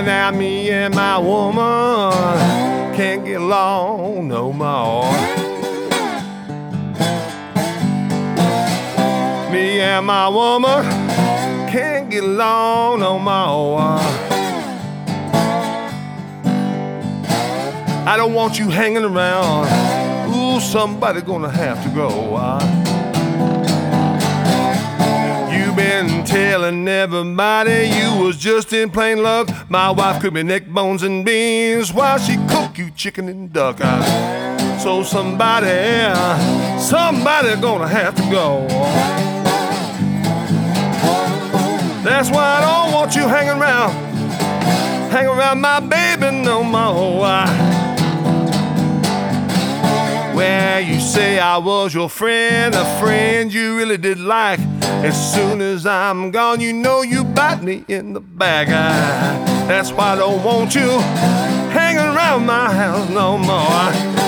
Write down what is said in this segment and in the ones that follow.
now me and my woman can't get along no more. Me and my woman can't get along no more. I don't want you hanging around. Ooh, somebody gonna have to go. You've been telling everybody you was just in plain luck. My wife could be neck bones and beans while she cook you chicken and duck. So somebody gonna have to go. That's why I don't want you hanging around my baby no more. Well, you say I was your friend, a friend you really did like. As soon as I'm gone, you know you bite me in the back. That's why I don't want you hanging around my house no more.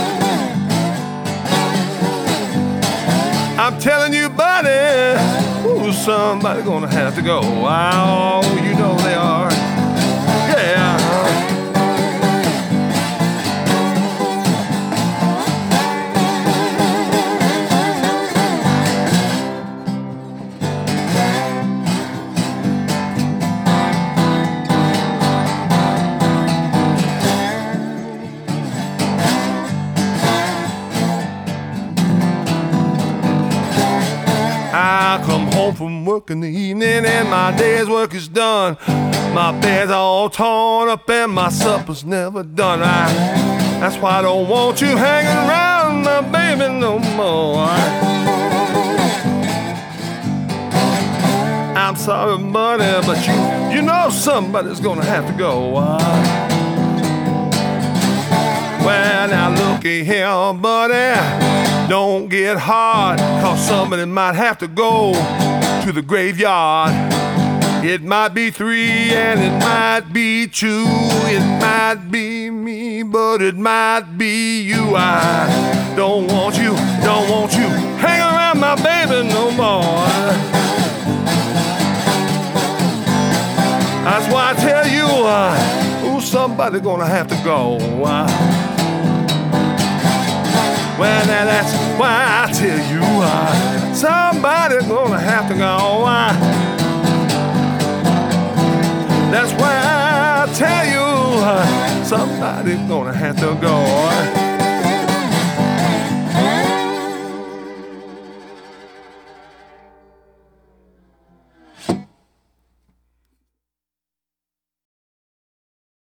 I'm telling you, buddy, ooh, somebody gonna have to go. Oh, you know they are. Yeah. I come home from work in the evening and my day's work is done. My bed's all torn up and my supper's never done. That's why I don't want you hanging around my baby no more. I'm sorry, buddy, but you know somebody's gonna have to go. Well, now looky here, buddy, don't get hard, 'cause somebody might have to go to the graveyard. It might be 3 and it might be 2. It might be me, but it might be you. I don't want you hang around my baby no more. That's why I tell you, ooh, somebody gonna have to go. Well, now that's why I tell you, somebody gonna have to go. That's why I tell you, somebody gonna have to go.